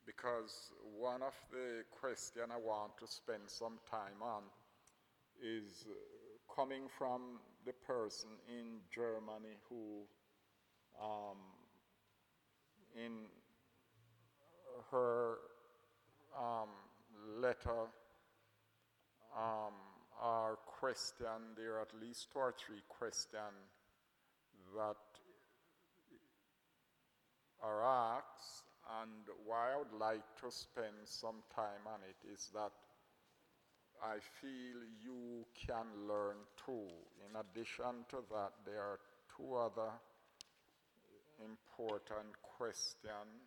because one of the questions I want to spend some time on is coming from the person in Germany who, in her letter or question, there are at least 2 or 3 questions that are asked, and why I would like to spend some time on it is that I feel you can learn too. In addition to that, there are 2 other important questions.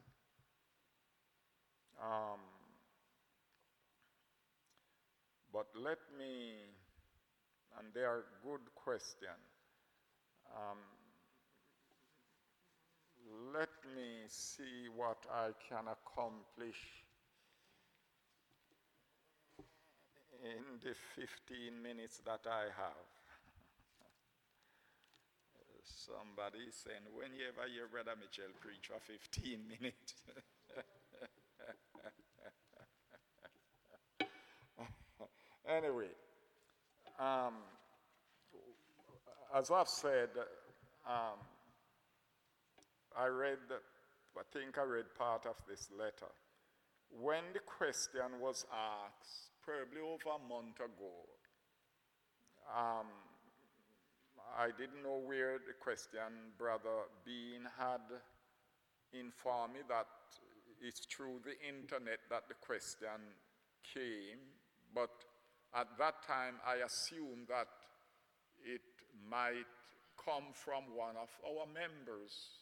But let me, and they are good questions. Let me see what I can accomplish in the 15 minutes that I have. Somebody is saying, whenever you hear Brother Mitchell preach for 15 minutes. Anyway, as I've said, I think I read part of this letter. When the question was asked, probably over a month ago, I didn't know where the question, Brother Bean had informed me that it's through the internet that the question came, but at that time I assumed that it might come from one of our members.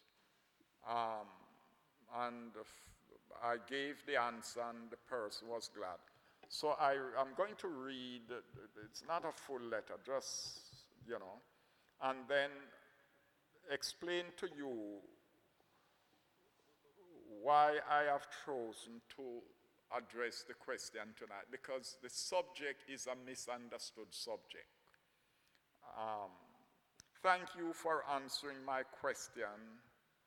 And I gave the answer and the person was glad. So I'm going to read, it's not a full letter, just, and then explain to you why I have chosen to address the question tonight, because the subject is a misunderstood subject. Thank you for answering my question.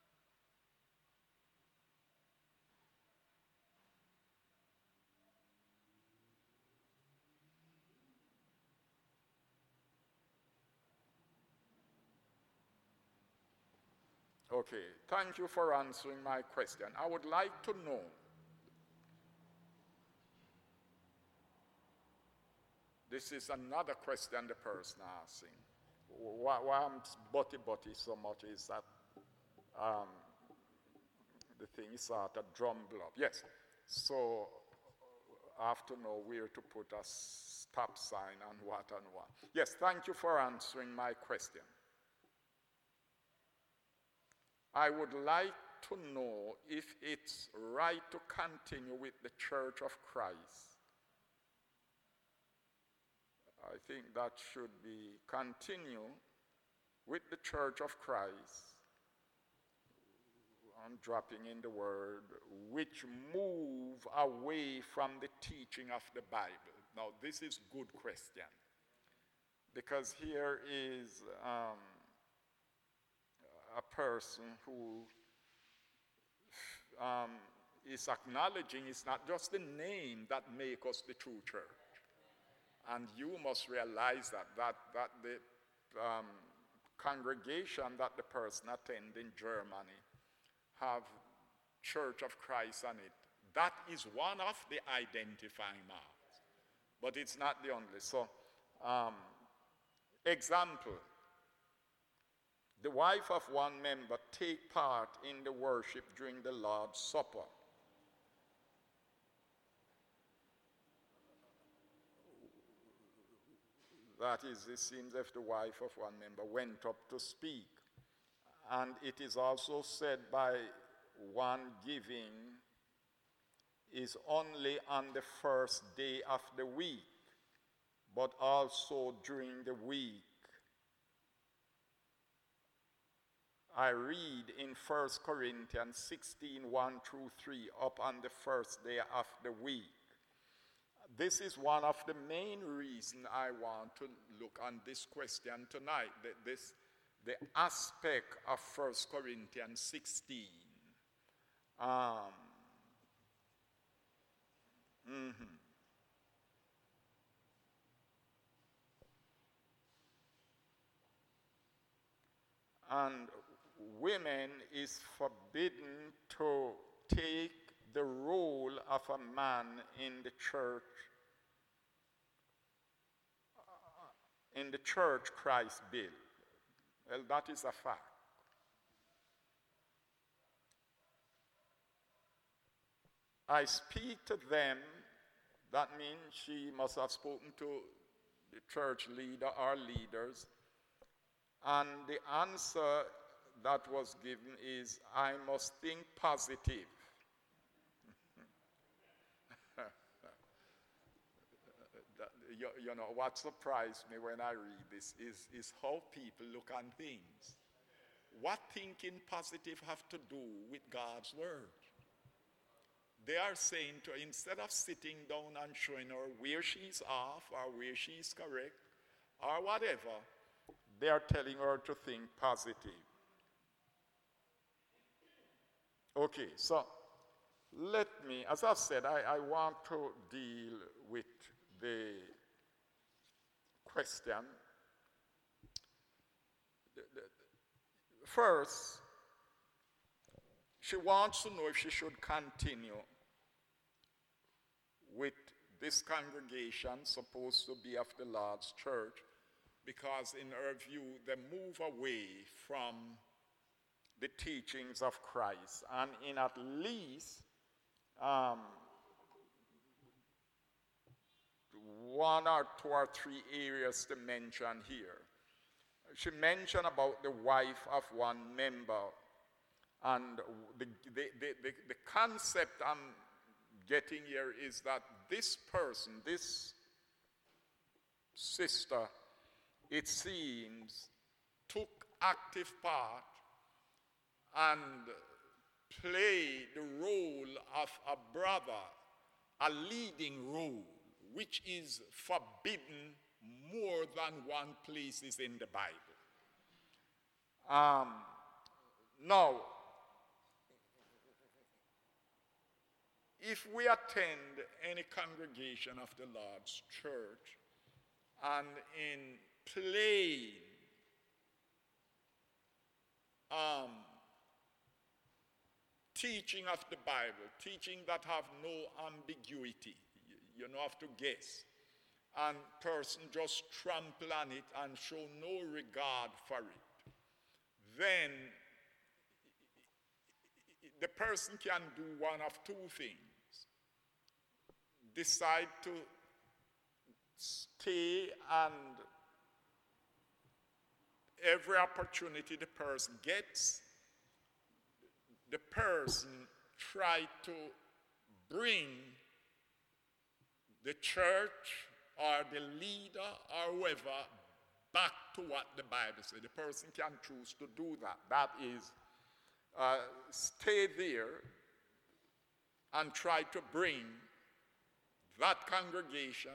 Okay, thank you for answering my question. I would like to know, this is another question the person asking. Why I'm butty so much is that the thing is sort of jumbled up. Yes, so I have to know where to put a stop sign and what. Yes, thank you for answering my question. I would like to know if it's right to continue with the Church of Christ. I think that should be continue with the Church of Christ. I'm dropping in the word, which move away from the teaching of the Bible. Now, this is a good question, because here is a person who is acknowledging it's not just the name that makes us the true church. And you must realize that the congregation that the person attends in Germany have Church of Christ on it. That is one of the identifying marks, but it's not the only. So, example, the wife of one member take part in the worship during the Lord's Supper. That is, it seems if the wife of one member went up to speak. And it is also said by one giving is only on the first day of the week, but also during the week. I read in 1 Corinthians 16, 1 through 3, up on the first day of the week. This is one of the main reasons I want to look on this question tonight, the aspect of 1 Corinthians 16. and women is forbidden to take the role of a man in the church Christ built. Well, that is a fact. I speak to them, that means she must have spoken to the church leader or leaders, and the answer that was given is, I must think positive. You know, what surprised me when I read this is how people look on things. What thinking positive have to do with God's word? They are saying to her, instead of sitting down and showing her where she's off or where she's correct or whatever, they are telling her to think positive. Okay, so let me, as I've said, I want to deal with the question. First, she wants to know if she should continue with this congregation, supposed to be of the Lord's church, because in her view, they move away from the teachings of Christ. And in at least one or two or three areas to mention here. She mentioned about the wife of one member, and the concept I'm getting here is that this person, this sister, it seems, took active part and played the role of a brother, a leading role, which is forbidden more than one place is in the Bible. Now, if we attend any congregation of the Lord's church and in plain teaching of the Bible, teaching that have no ambiguity, you don't have to guess, and person just trample on it and show no regard for it, then the person can do one of two things. Decide to stay, and every opportunity the person gets, the person try to bring the church or the leader or whoever back to what the Bible says. The person can choose to do that. That is, stay there and try to bring that congregation,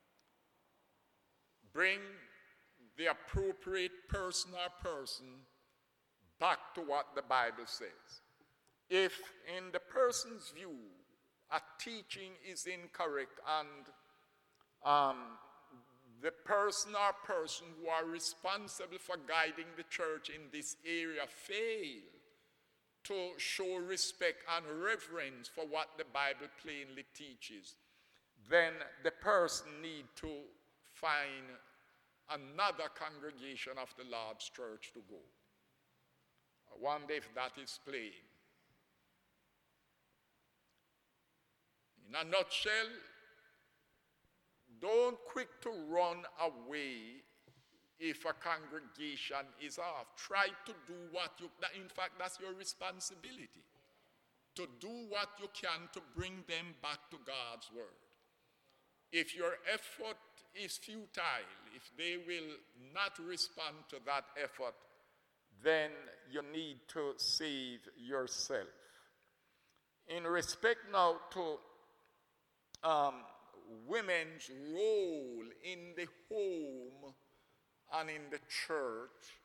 bring the appropriate person or person back to what the Bible says. If in the person's view a teaching is incorrect and the person or person who are responsible for guiding the church in this area fail to show respect and reverence for what the Bible plainly teaches, then the person need to find another congregation of the Lord's church to go. I wonder if that is plain. In a nutshell, don't quick to run away if a congregation is off. Try to do what you, in fact, that's your responsibility. To do what you can to bring them back to God's word. If your effort is futile, if they will not respond to that effort, then you need to save yourself. In respect now to women's role in the home and in the church,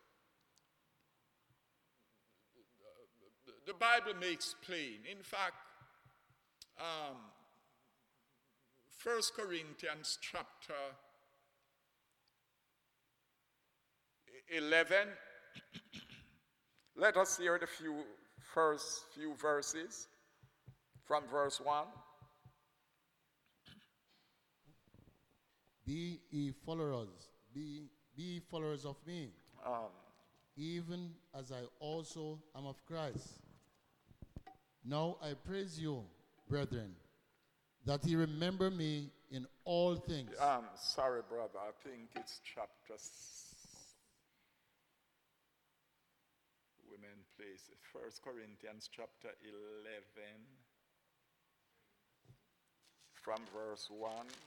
the Bible makes plain. In fact, 1 Corinthians chapter 11 Let us hear the first few verses from verse 1. Be ye followers of me, even as I also am of Christ. Now I praise you, brethren, that ye remember me in all things. Sorry, brother, I think it's chapter women place 1 Corinthians chapter 11 from verse 1.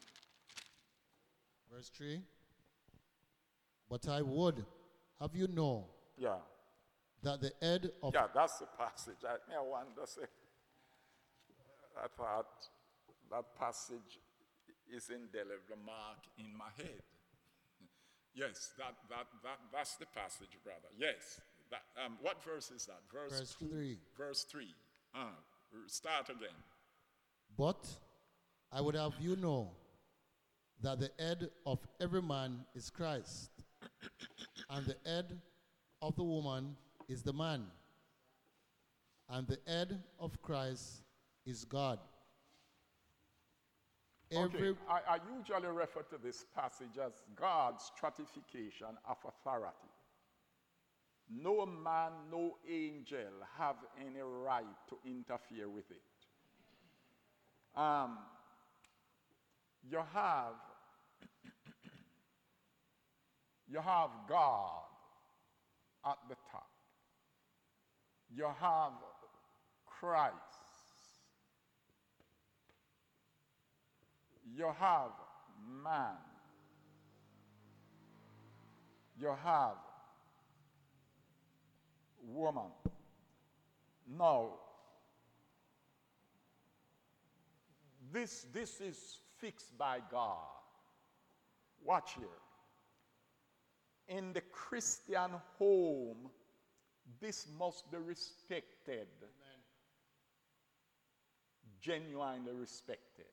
Verse 3. But I would have you know Yeah. that the head of... Yeah, that's the passage. I wonder, say, I thought that passage is indelible mark in my head. Yes, that's the passage, brother. Yes. That, what verse is that? Verse 3. Verse 3. Start again. But I would have you know that the head of every man is Christ, and the head of the woman is the man, and the head of Christ is God. Okay, I usually refer to this passage as God's stratification of authority. No man, no angel have any right to interfere with it. You have God at the top. You have Christ. You have man. You have woman. Now, this is fixed by God. Watch here. In the Christian home, this must be respected. Amen. Genuinely respected.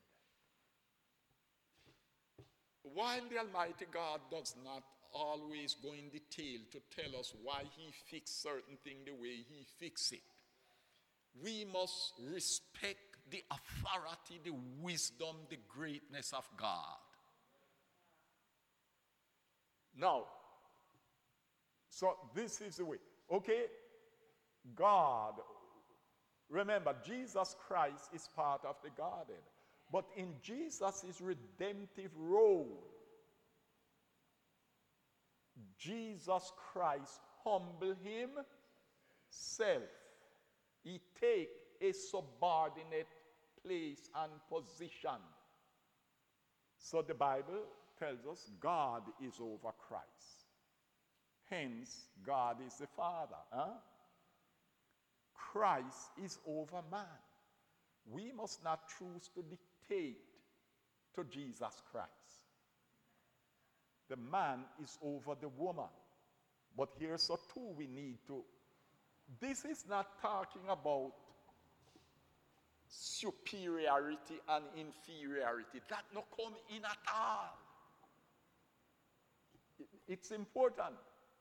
While the Almighty God does not always go in detail to tell us why he fixed certain thing the way he fixed it, we must respect the authority, the wisdom, the greatness of God. Now, so this is the way. Okay, God, remember, Jesus Christ is part of the Godhead. But in Jesus' redemptive role, Jesus Christ humbled himself. He take a subordinate place and position. So the Bible tells us God is over Christ. Hence, God is the Father. Christ is over man. We must not choose to dictate to Jesus Christ. The man is over the woman. But here's so too we need to. This is not talking about superiority and inferiority. That no come in at all. It's important.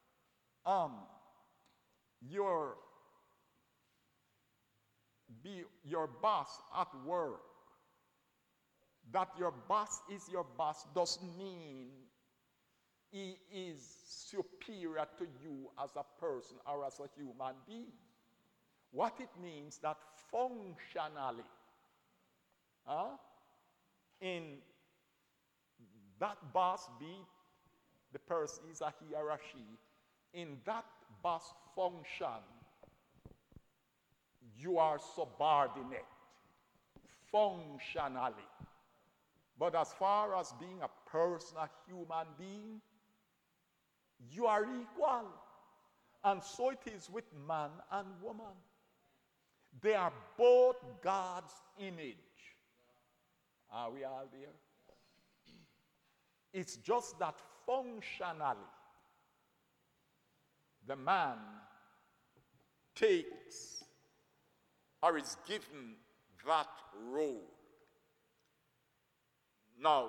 Your boss at work. That your boss is your boss doesn't mean he is superior to you as a person or as a human being. What it means that functionally, in that boss be the person is a he or a she, in that boss function, you are subordinate, functionally. But as far as being a person, a human being, you are equal. And so it is with man and woman. They are both God's image. Are we all there? It's just that functionally, the man takes or is given that role. Now,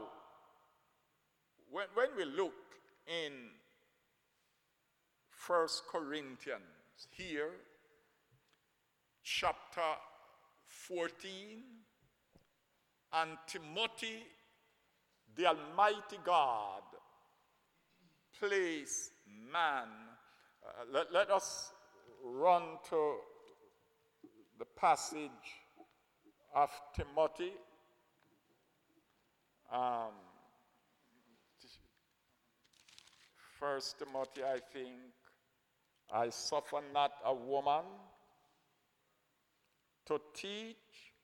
when we look in 1 Corinthians here, chapter 14, and Timothy, the Almighty God, placed man. Let us run to the passage of Timothy. First Timothy, I think, I suffer not a woman to teach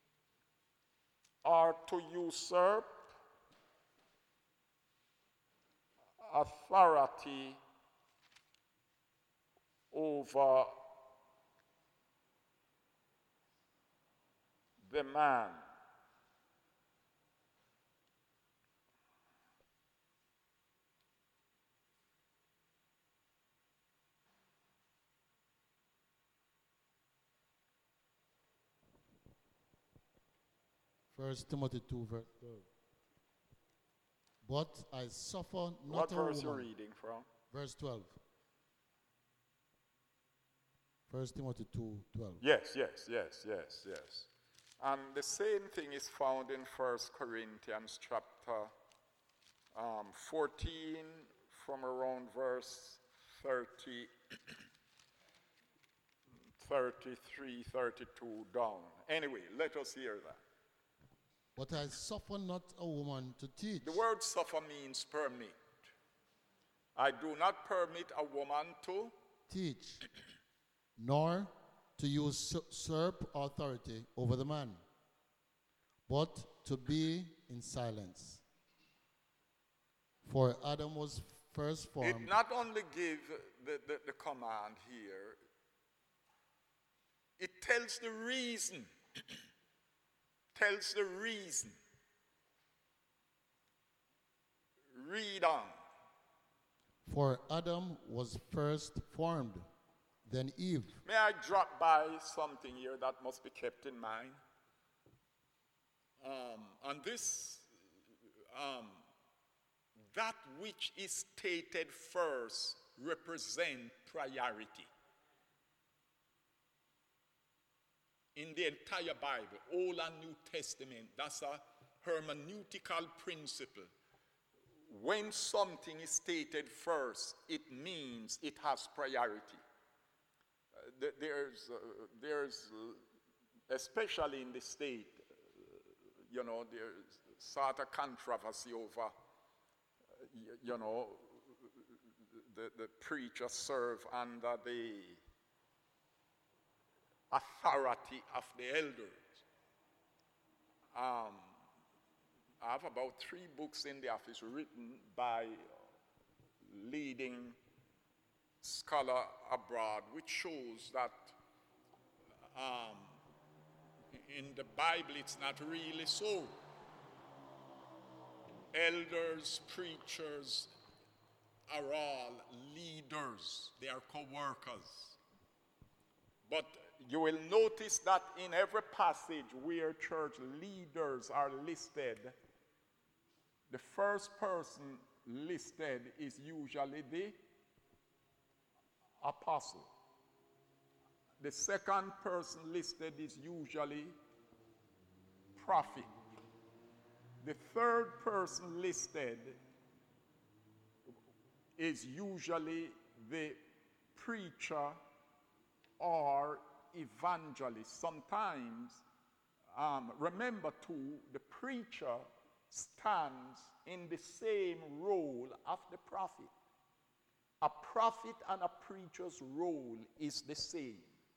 or to usurp authority over the man. First Timothy 2, verse 12. But I suffer What not a verse woman. are you reading from? Verse 12. First Timothy 2, 12. Yes. And the same thing is found in 1 Corinthians chapter 14 from around verse 30, 33, 32 down. Anyway, let us hear that. But I suffer not a woman to teach. The word suffer means permit. I do not permit a woman to teach, nor to usurp authority over the man, but to be in silence. For Adam was first formed. It not only give the command here, it tells the reason. Tells the reason. Read on. For Adam was first formed, then Eve. May I drop by something here that must be kept in mind? And this, that which is stated first represent priority. In the entire Bible, Old and New Testament, that's a hermeneutical principle. When something is stated first, it means it has priority. There's especially in the state, there's sort of controversy over, the preacher serve under the authority of the elders. I have about 3 books in the office written by leading scholar abroad, which shows that in the Bible it's not really so. Elders, preachers are all leaders. They are co-workers. But you will notice that in every passage where church leaders are listed, the first person listed is usually the apostle. The second person listed is usually prophet. The third person listed is usually the preacher or evangelist. Sometimes, remember too, the preacher stands in the same role of the prophet. A prophet and a preacher's role is the same.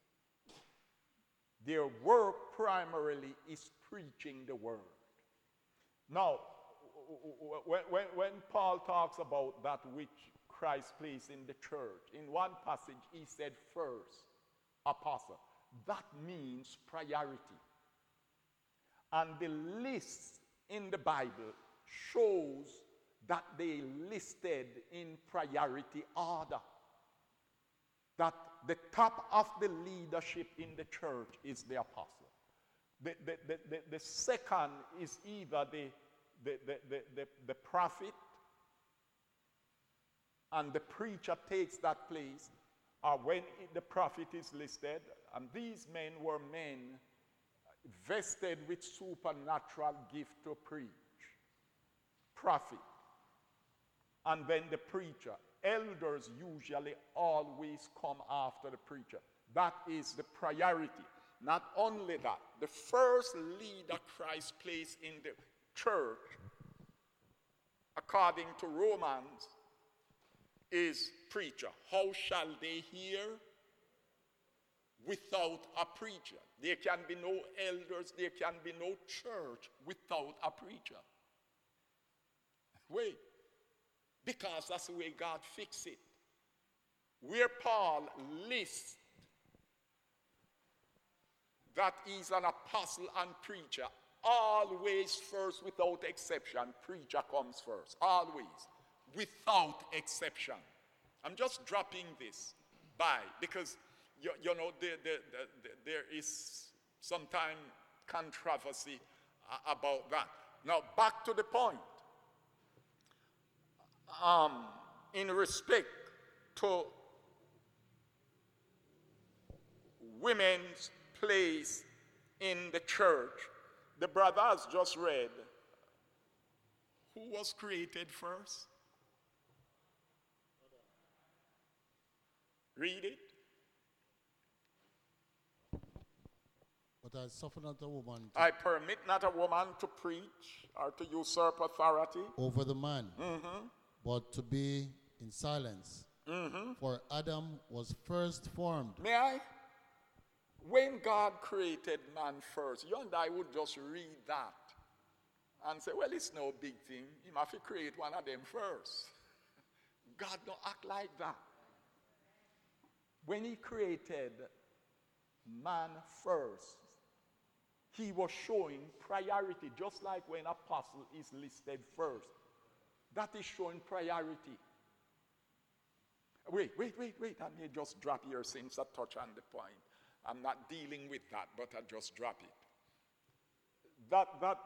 Their work primarily is preaching the word. Now, when Paul talks about that which Christ placed in the church, in one passage he said first, apostle. That means priority. And the list in the Bible shows that they listed in priority order. That the top of the leadership in the church is the apostle. The second is either the prophet, and the preacher takes that place, when the prophet is listed, and these men were men vested with supernatural gift to preach. Prophet. And then the preacher. Elders usually always come after the preacher. That is the priority. Not only that, the first leader Christ placed in the church, according to Romans, is preacher. How shall they hear without a preacher? There can be no elders, there can be no church without a preacher. Wait, because that's the way God fixed it. Where Paul lists that he's an apostle and preacher, always first, without exception, preacher comes first. Always, without exception. I'm just dropping this by, because you know there is sometimes controversy about that. Now, back to the point. In respect to women's place in the church, the brother has just read, who was created first? Read it. But I suffer not a woman I permit not a woman to preach or to usurp authority over the man, but to be in silence. For Adam was first formed. May I? When God created man first, you and I would just read that and say, well, it's no big thing. He must create one of them first. God don't act like that. When he created man first, he was showing priority, just like when apostle is listed first. That is showing priority. Wait. I may just drop here since I touch on the point. I'm not dealing with that, but I just drop it. That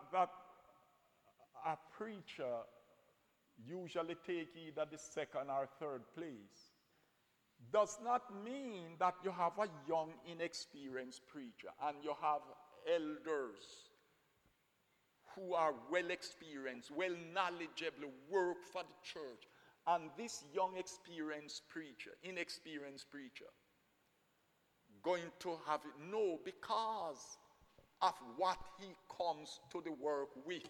a preacher usually take either the second or third place does not mean that you have a young, inexperienced preacher and you have elders who are well experienced, well knowledgeable, work for the church, and this young, inexperienced preacher, going to have it? No, because of what he comes to the work with,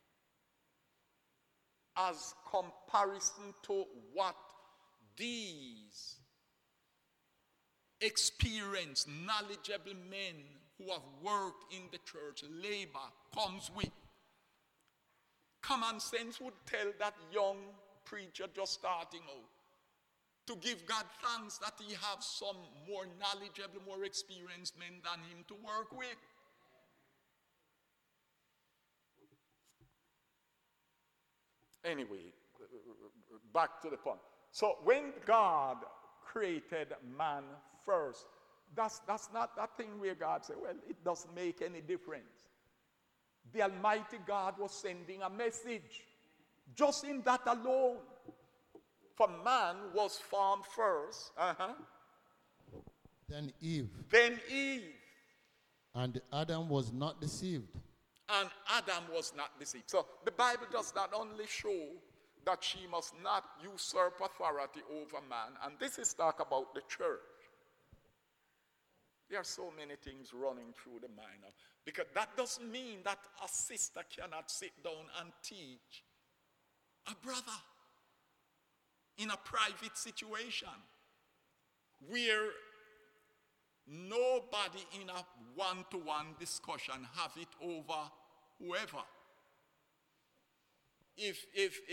as comparison to what these experienced, knowledgeable men who have worked in the church labor comes with. Common sense would tell that young preacher just starting out to give God thanks that he has some more knowledgeable, more experienced men than him to work with. Anyway, back to the point. So when God created man first, that's not that thing where God said, well, it doesn't make any difference. The Almighty God was sending a message. Just in that alone. For man was formed first. Then Eve. And Adam was not deceived. And Adam was not deceived. So the Bible does not only show that she must not usurp authority over man, and this is talk about the church. There are so many things running through the mind now. Because that doesn't mean that a sister cannot sit down and teach a brother in a private situation where nobody in a one-to-one discussion have it over whoever. If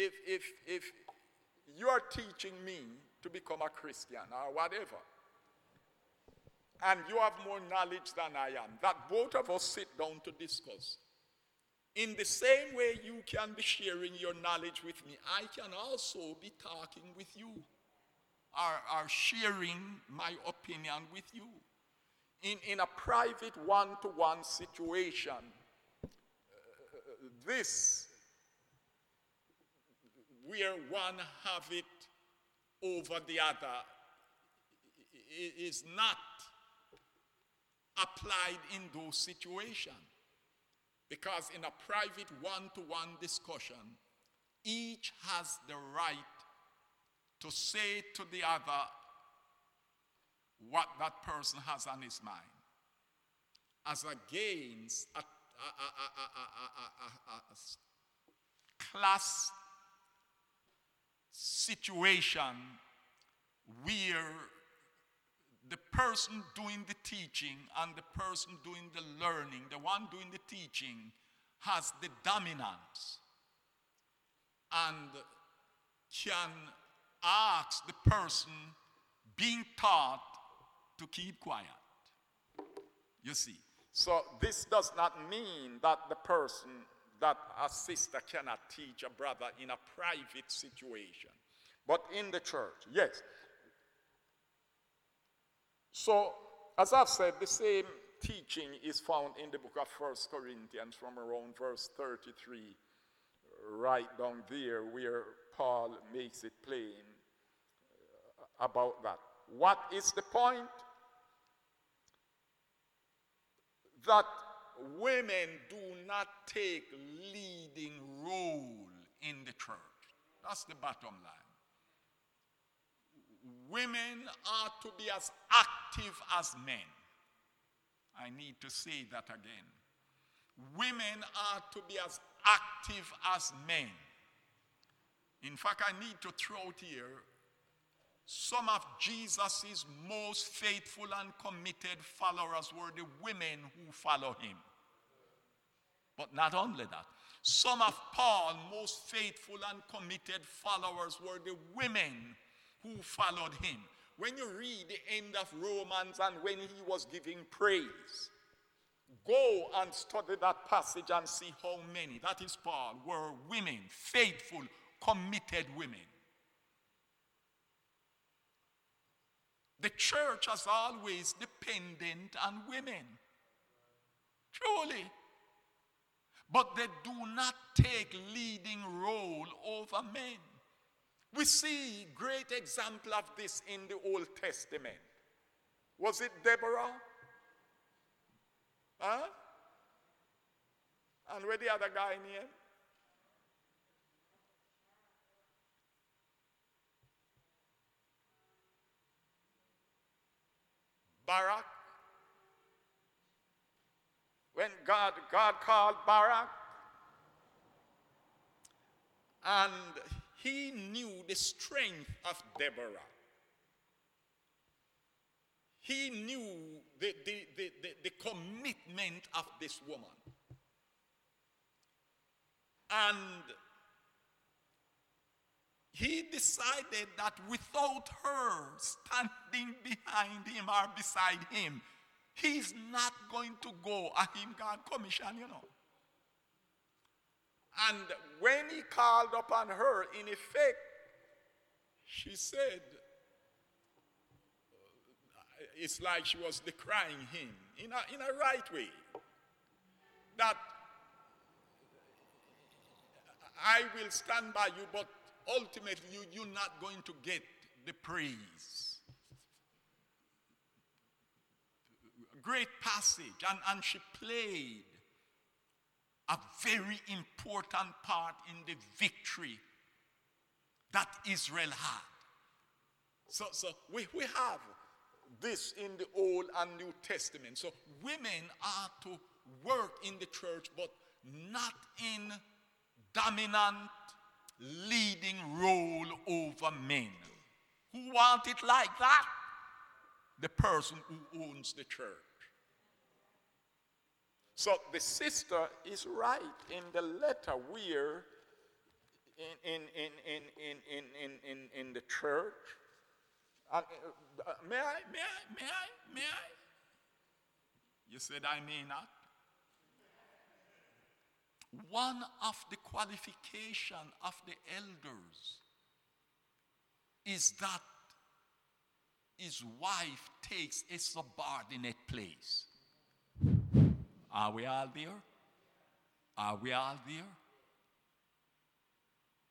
you are teaching me to become a Christian or whatever, and you have more knowledge than I am, that both of us sit down to discuss. In the same way you can be sharing your knowledge with me, I can also be talking with you or sharing my opinion with you. In a private one-to-one situation, this, where one have it over the other, is not applied in those situations. Because in a private one-to-one discussion, each has the right to say to the other what that person has on his mind, as against a class situation where the person doing the teaching and the person doing the learning, the one doing the teaching, has the dominance and can ask the person being taught to keep quiet. You see. So this does not mean that the person, that a sister cannot teach a brother in a private situation. But in the church, yes. So, as I've said, the same teaching is found in the book of 1 Corinthians from around verse 33, right down there where Paul makes it plain about that. What is the point? That women do not take leading role in the church. That's the bottom line. Women are to be as active as men. I need to say that again. Women are to be as active as men. In fact, I need to throw out here some of Jesus' most faithful and committed followers were the women who follow him. But not only that, some of Paul's most faithful and committed followers were the women who followed him. When you read the end of Romans and when he was giving praise, go and study that passage and see how many, that is Paul, were women, faithful, committed women. The church has always dependent on women. Truly. But they do not take leading role over men. We see great example of this in the Old Testament. Was it Deborah? Huh? And where the other guy name? Barak. When God called Barak, and he knew the strength of Deborah. He knew the commitment of this woman. And he decided that without her standing behind him or beside him, he's not going to go at him God commission, you know. And when he called upon her, in effect, she said, it's like she was decrying him in a right way. That I will stand by you, but ultimately you're not going to get the praise. Great passage, and she played a very important part in the victory that Israel had. So we have this in the Old and New Testament. So women are to work in the church, but not in dominant, leading role over men. Who want it like that? The person who owns the church. So the sister is right in the letter where in the church. And, may I? You said I may not. One of the qualifications of the elders is that his wife takes a subordinate place. Are we all there? Are we all there?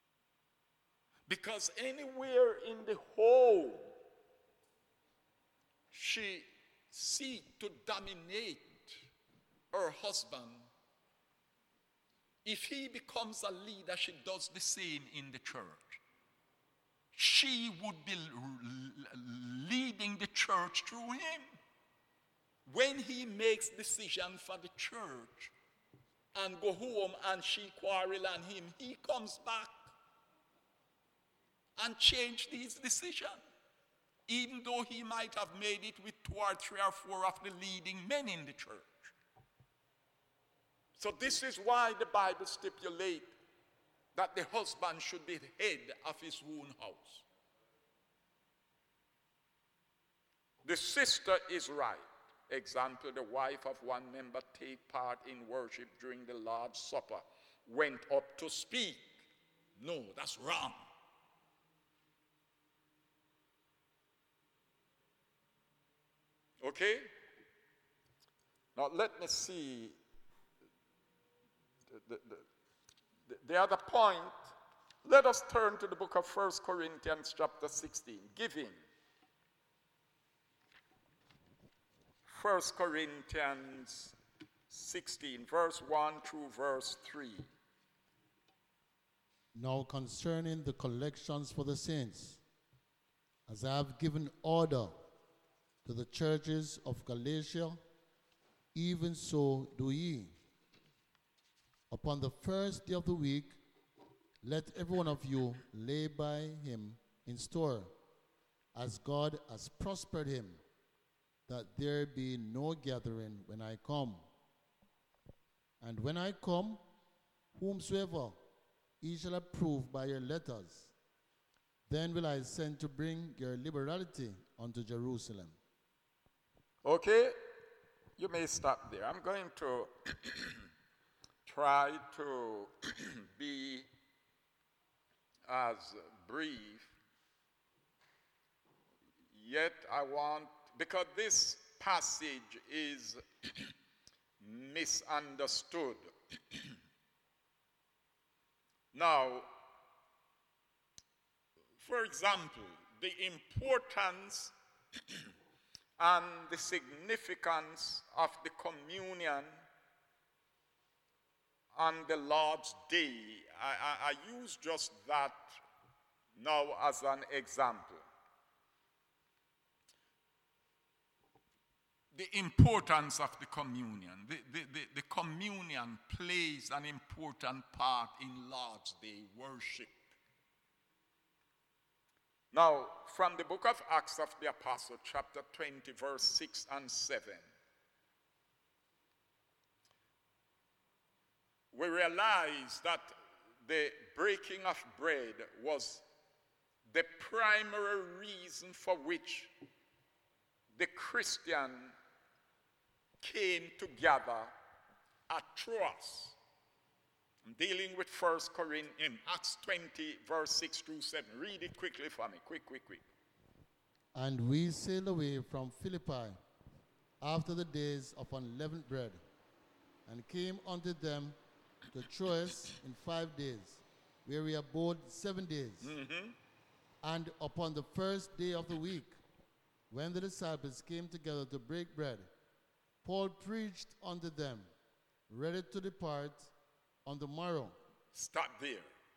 Because anywhere in the home she seek to dominate her husband, if he becomes a leader, she does the same in the church. She would be leading the church through him. When he makes decision for the church and go home and she quarrel on him, he comes back and change his decision, even though he might have made it with 2 or 3 or 4 of the leading men in the church. So this is why the Bible stipulates that the husband should be the head of his own house. The sister is right. Example, the wife of one member take part in worship during the Lord's Supper, went up to speak. No, that's wrong. Okay? Now let me see the other point. Let us turn to the book of 1 Corinthians chapter 16, giving. 1 Corinthians 16, verse 1 through verse 3. Now concerning the collections for the saints, as I have given order to the churches of Galatia, even so do ye. Upon the first day of the week, let every one of you lay by him in store, as God has prospered him, that there be no gathering when I come. And when I come, whomsoever ye shall approve by your letters, then will I send to bring your liberality unto Jerusalem. Okay, you may stop there. I'm going to try to be as brief, yet I want, because this passage is misunderstood. Now, for example, the importance and the significance of the communion on the Lord's Day, I use just that now as an example. The importance of the communion. The communion plays an important part in Lord's Day worship. Now, from the book of Acts of the Apostle, chapter 20, verse 6 and 7, we realize that the breaking of bread was the primary reason for which the Christian came together at Troas. I'm dealing with 1 Corinthians, Acts 20, verse 6 through 7. Read it quickly for me. Quick. And we sailed away from Philippi after the days of unleavened bread, and came unto them to Troas in 5 days, where we abode 7 days. And upon the first day of the week, when the disciples came together to break bread, Paul preached unto them, ready to depart on the morrow. Stop there.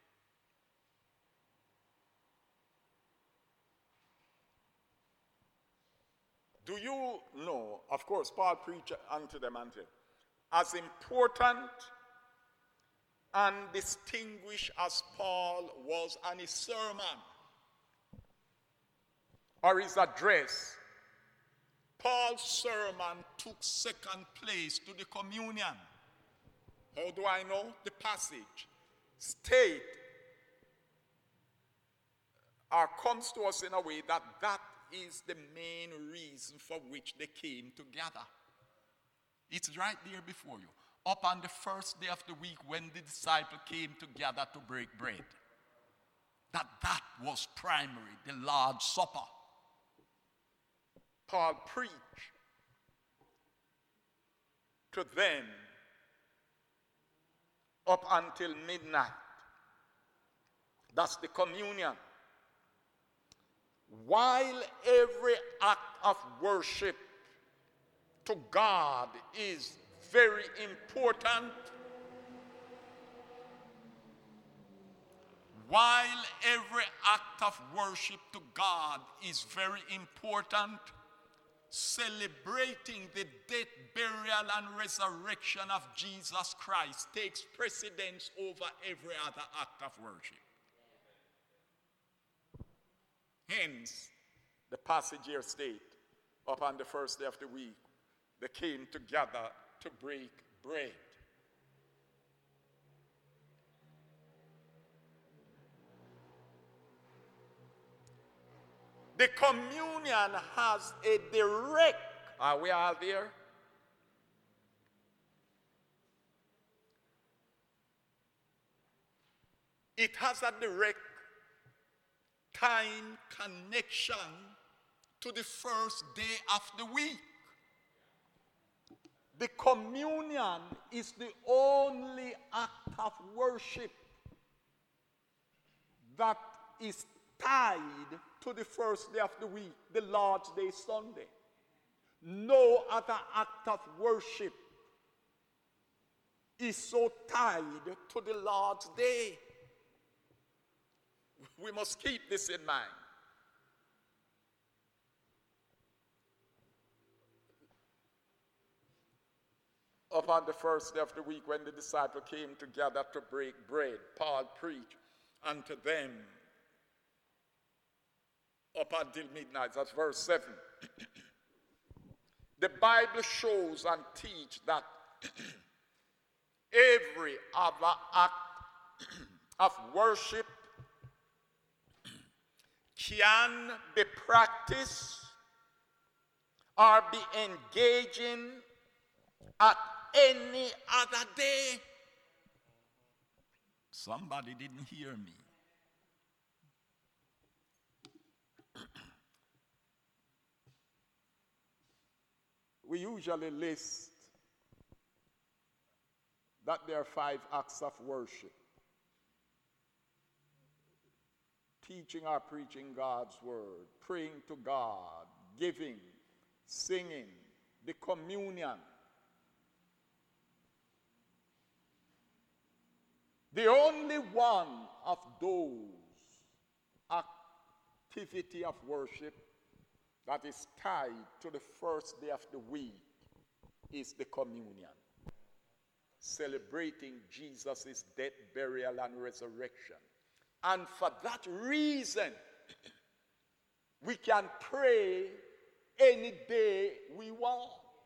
Do you know, of course, Paul preached unto them as important and distinguished as Paul was on his sermon or his address, Paul's sermon took second place to the communion. How do I know? The passage state or comes to us in a way that that is the main reason for which they came together. It's right there before you. Up on the first day of the week when the disciple came together to break bread. That was primary, the Lord's Supper. Paul preached to them up until midnight. That's the communion. while every act of worship to God is very important, while every act of worship to God is very important, celebrating the death, burial, and resurrection of Jesus Christ takes precedence over every other act of worship. Hence, the passage here states, upon the first day of the week, they came together to break bread. The communion has a direct, are we all there? It has a direct time connection to the first day of the week. The communion is the only act of worship that is tied to the first day of the week, the Lord's Day Sunday. No other act of worship is so tied to the Lord's Day. We must keep this in mind. Upon the first day of the week, when the disciples came together to break bread, Paul preached unto them up until midnight. That's verse 7. The Bible shows and teaches that every other act of worship can be practiced or be engaging at any other day. Somebody didn't hear me. We usually list that there are 5 acts of worship: teaching or preaching God's word, praying to God, giving, singing, the communion. The only one of those activity of worship that is tied to the first day of the week is the communion, celebrating Jesus' death, burial, and resurrection. And for that reason, we can pray any day we want.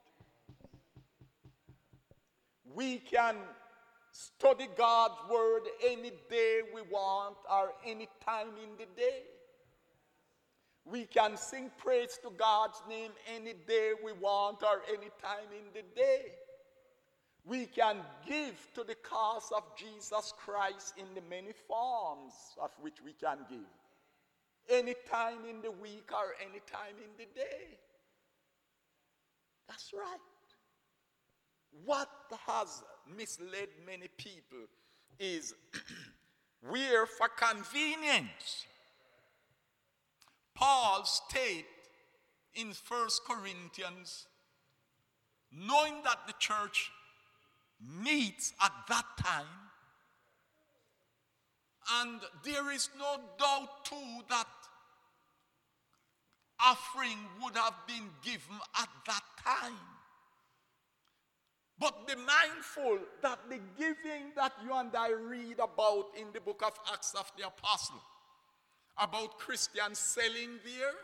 We can study God's word any day we want or any time in the day. We can sing praise to God's name any day we want or any time in the day. We can give to the cause of Jesus Christ in the many forms of which we can give, any time in the week or any time in the day. That's right. What has misled many people is we're for convenience. Paul states in 1 Corinthians, knowing that the church meets at that time, and there is no doubt too that offering would have been given at that time. But be mindful that the giving that you and I read about in the book of Acts of the Apostles, about Christians selling there,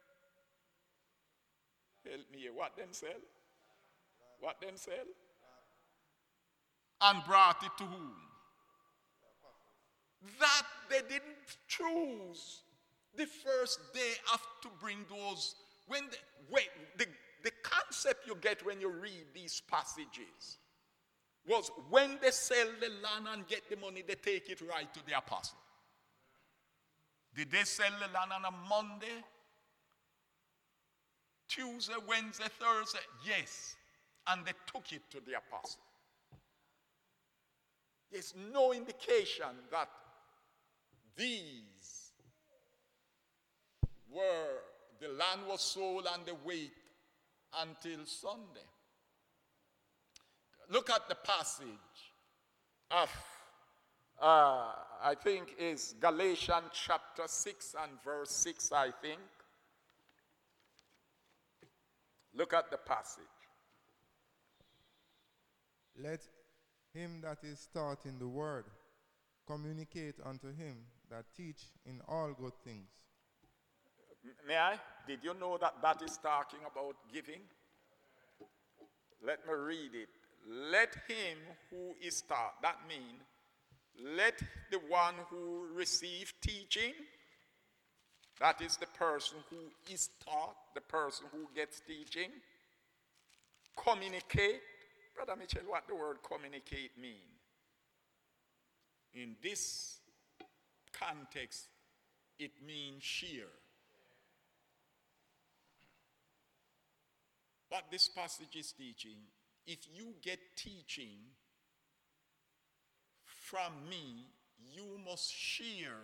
help me here, what them sell? What them sell? And brought it to whom? That they didn't choose the first day to bring those. The concept you get when you read these passages was when they sell the land and get the money, they take it right to the apostle. Did they sell the land on a Monday, Tuesday, Wednesday, Thursday? Yes. And they took it to the apostle. There's no indication that these where the land was sold and they wait until Sunday. Look at the passage of, I think is Galatians chapter 6 and verse 6, I think. Look at the passage. Let him that is taught in the word communicate unto him that teach in all good things. May I? Did you know that that is talking about giving? Let me read it. Let him who is taught, that means, let the one who receives teaching, that is the person who is taught, the person who gets teaching, communicate. Brother Mitchell, what the word communicate mean? In this context, it means share. What this passage is teaching, if you get teaching from me, you must share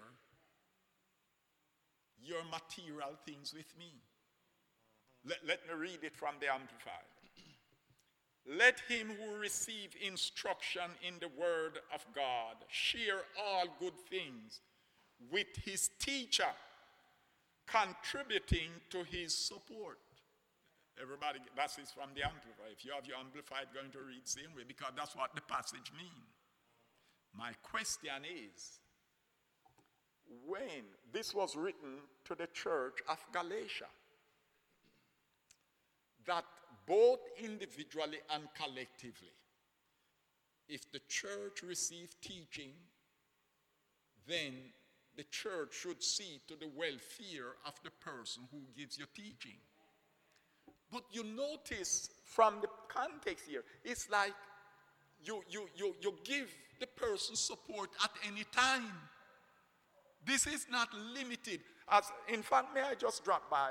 your material things with me. Let me read it from the Amplified. Let him who receive instruction in the word of God share all good things with his teacher, contributing to his support. Everybody, that is from the Amplified. If you have your Amplified, going to read the same way, because that's what the passage means. My question is, when this was written to the church of Galatia, that both individually and collectively, if the church received teaching, then the church should see to the welfare of the person who gives you teaching. But you notice from the context here, it's like you give the person support at any time. This is not limited. As in fact, may I just drop by?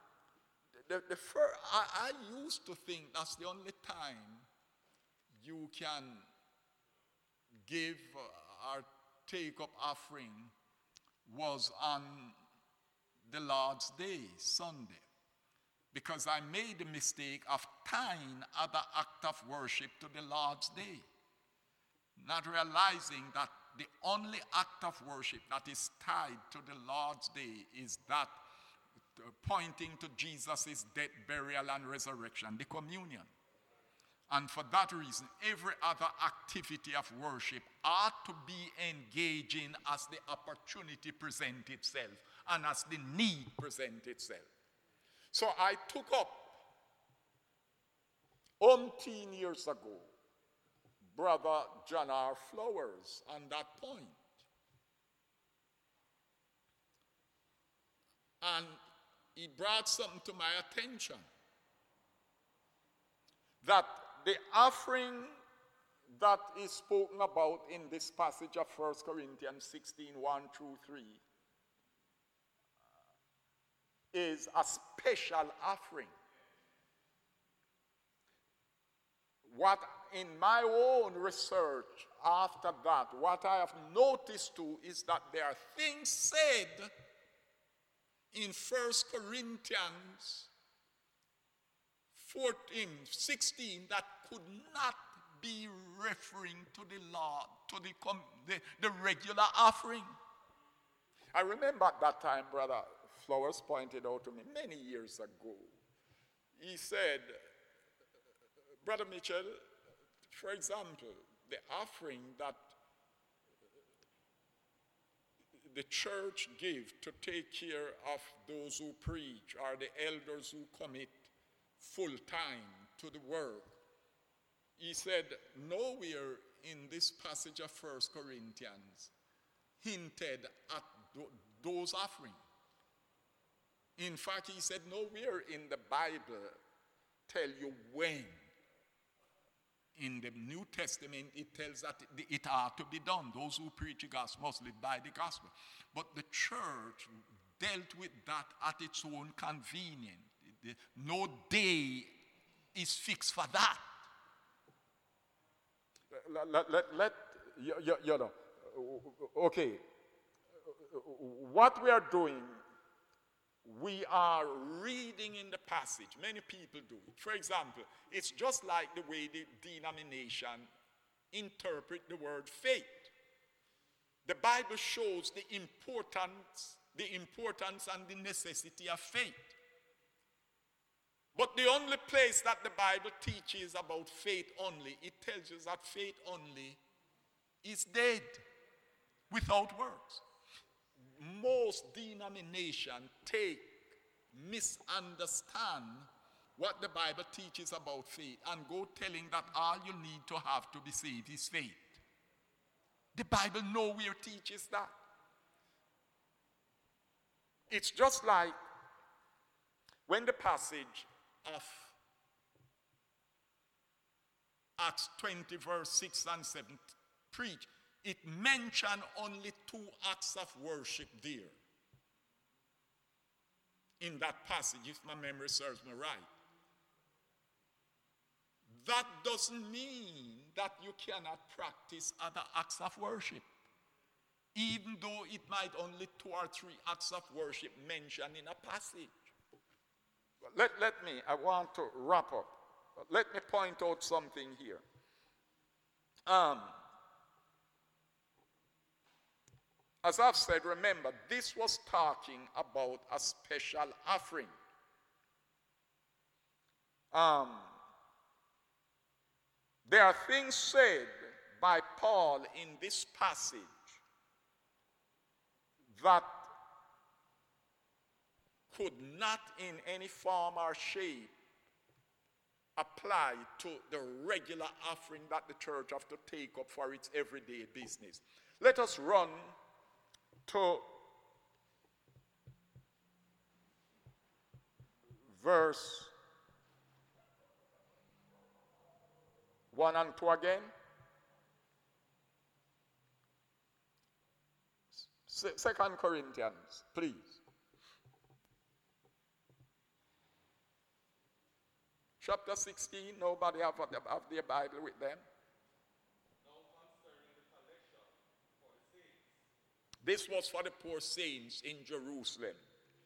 I used to think that's the only time you can give or take up offering was on the Lord's Day, Sunday. Because I made the mistake of tying other act of worship to the Lord's Day, not realizing that the only act of worship that is tied to the Lord's Day is that pointing to Jesus' death, burial, and resurrection, the communion. And for that reason, every other activity of worship ought to be engaging as the opportunity presents itself and as the need presents itself. So I took up, umpteen years ago, Brother John R. Flowers on that point. And he brought something to my attention, that the offering that is spoken about in this passage of 1 Corinthians 16, 1 through 3, is a special offering. What in my own research after that, what I have noticed too is that there are things said in 1 Corinthians 14, 16 that could not be referring to the Lord, to the regular offering. I remember at that time, Brother Flowers pointed out to me many years ago. He said, Brother Mitchell, for example, the offering that the church give to take care of those who preach or the elders who commit full time to the work. He said, nowhere in this passage of 1 Corinthians hinted at those offerings. In fact, he said, nowhere in the Bible tell you when. In the New Testament, it tells that it ought to be done. Those who preach the gospel must live by the gospel. But the church dealt with that at its own convenience. No day is fixed for that. Okay. What we are doing, we are reading in the passage. Many people do it. For example, it's just like the way the denomination interpret the word faith. The Bible shows the importance and the necessity of faith. But the only place that the Bible teaches about faith only, it tells you that faith only is dead, without works. Most denominations misunderstand what the Bible teaches about faith and go telling that all you need to have to be saved is faith. The Bible nowhere teaches that. It's just like when the passage of Acts 20 verse 6 and 7 preach, it mentioned only 2 acts of worship there. In that passage, if my memory serves me right. That doesn't mean that you cannot practice other acts of worship, even though it might only 2 or 3 acts of worship mentioned in a passage. I want to wrap up. Let me point out something here. As I've said, remember, this was talking about a special offering. There are things said by Paul in this passage that could not in any form or shape apply to the regular offering that the church have to take up for its everyday business. Let us run to verse 1 and 2 again. 2 Corinthians, please. Chapter 16, nobody have their Bible with them. Now concerning the collection for the saints. This was for the poor saints in Jerusalem.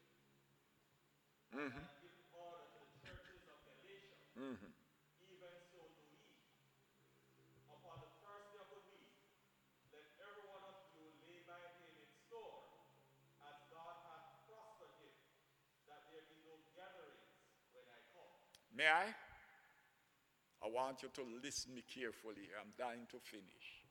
And give order to the churches of Galatia. Even so do ye. Upon the first day of the week, let every one of you lay by him in store, as God hath prospered him, that there be no gatherings when I come. May I? I want you to listen me carefully. I'm dying to finish.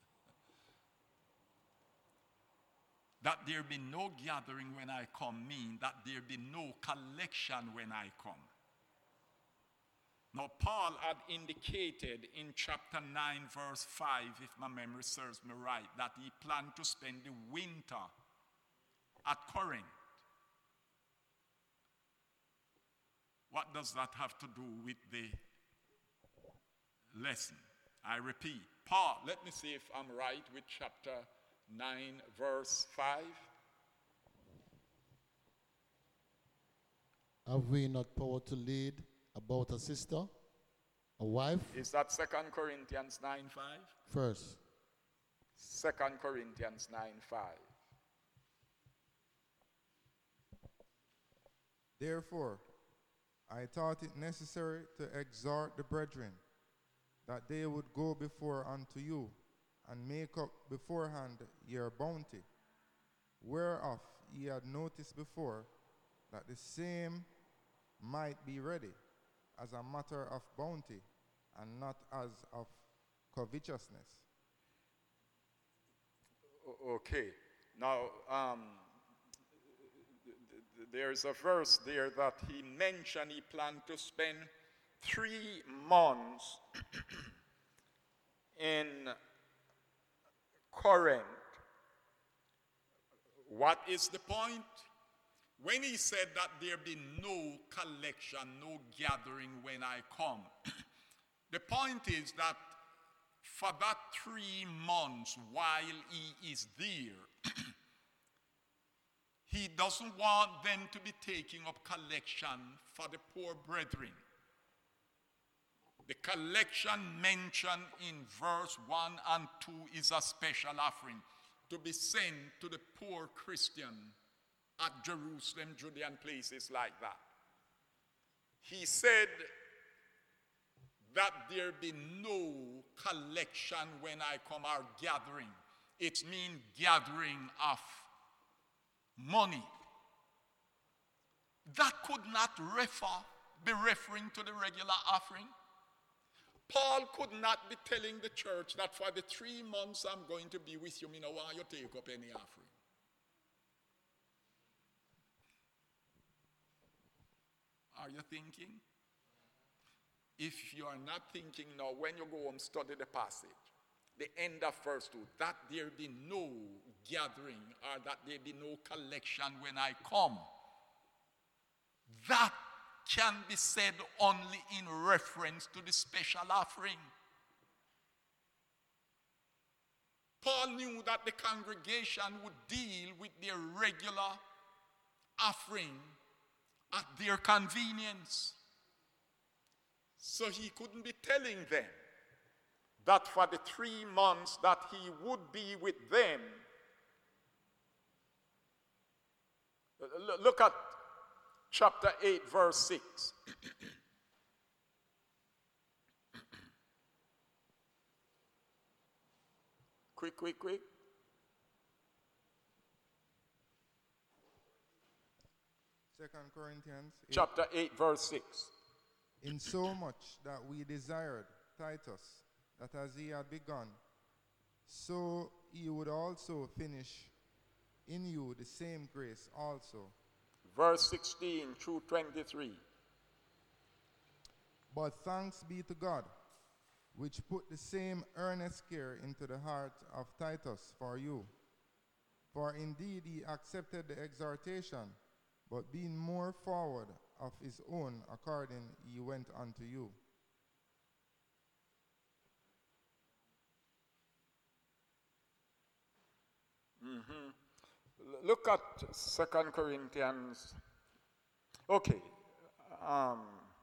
That there be no gathering when I come mean that there be no collection when I come. Now, Paul had indicated in chapter 9, verse 5, if my memory serves me right, that he planned to spend the winter at Corinth. What does that have to do with the lesson? I repeat, Paul, let me see if I'm right with chapter 9, verse 5. Have we not power to lead about a sister, a wife? Is that 2 Corinthians 9, 5? First. 2 Corinthians 9, 5. Therefore, I thought it necessary to exhort the brethren, that they would go before unto you, and make up beforehand your bounty, whereof ye had noticed before, that the same might be ready, as a matter of bounty, and not as of covetousness. Okay. Now, there's a verse there that he mentioned he planned to spend 3 months in Corinth. What is the point? When he said that there be no collection, no gathering when I come, the point is that for that 3 months while he is there, he doesn't want them to be taking up collection for the poor brethren. The collection mentioned in verse 1 and 2 is a special offering to be sent to the poor Christian at Jerusalem, Judea, and places like that. He said that there be no collection when I come, or gathering. It means gathering of money. That could not be referring to the regular offering. Paul could not be telling the church that for the 3 months I'm going to be with you, I don't want you to take up any offering. Are you thinking? If you are not thinking now, when you go home, study the passage. The end of verse 2, that there be no gathering, or that there be no collection when I come. That can be said only in reference to the special offering. Paul knew that the congregation would deal with their regular offering at their convenience. So he couldn't be telling them that for the 3 months that he would be with them. Look at chapter 8, verse 6. Quick. 2 Corinthians 8. Chapter 8, verse 6. In so much that we desired Titus, that as he had begun, so he would also finish in you the same grace also. Verse 16 through 23. But thanks be to God, which put the same earnest care into the heart of Titus for you. For indeed he accepted the exhortation, but being more forward of his own according he went unto you. Look at 2 Corinthians. Okay. I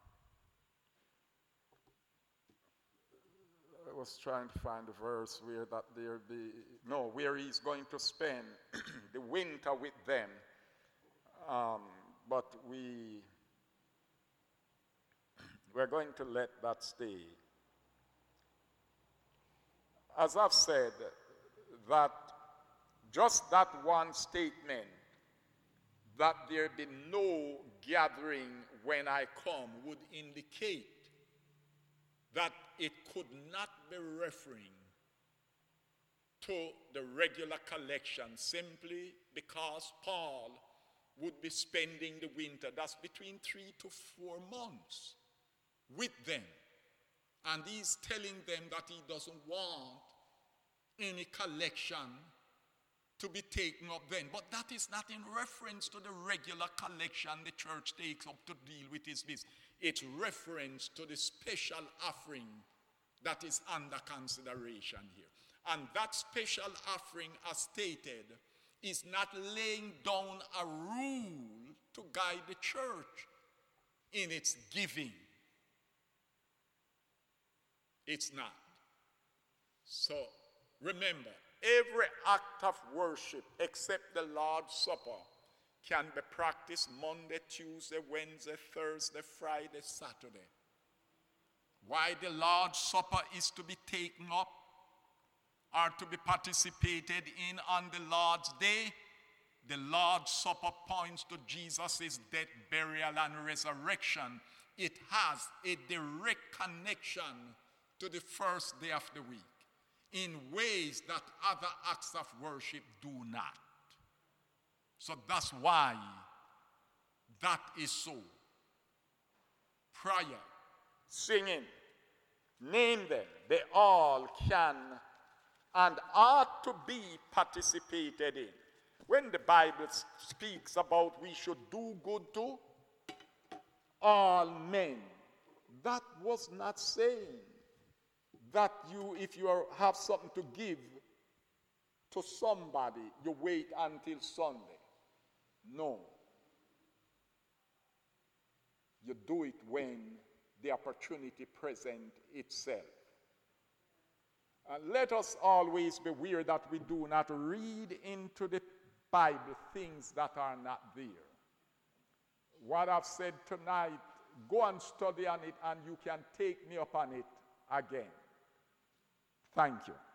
was trying to find a verse where that there be, no, where he's going to spend the winter with them. But we're going to let that stay. As I've said, that just that one statement, that there be no gathering when I come, would indicate that it could not be referring to the regular collection simply because Paul would be spending the winter, that's between 3 to 4 months, with them. And he's telling them that he doesn't want any collection to be taken up then. But that is not in reference to the regular collection the church takes up to deal with his business. It's reference to the special offering that is under consideration here. And that special offering, as stated, is not laying down a rule to guide the church in its giving. It's not. So remember, every act of worship except the Lord's Supper can be practiced Monday, Tuesday, Wednesday, Thursday, Friday, Saturday. Why the Lord's Supper is to be taken up or to be participated in on the Lord's Day, the Lord's Supper points to Jesus' death, burial, and resurrection. It has a direct connection to the first day of the week in ways that other acts of worship do not. So that's why that is so. Prayer, singing, name them, they all can and ought to be participated in. When the Bible speaks about we should do good to all men, that was not saying that you, if you have something to give to somebody, you wait until Sunday. No. You do it when the opportunity presents itself. And let us always beware that we do not read into the Bible things that are not there. What I've said tonight, go and study on it and you can take me up on it again. Thank you.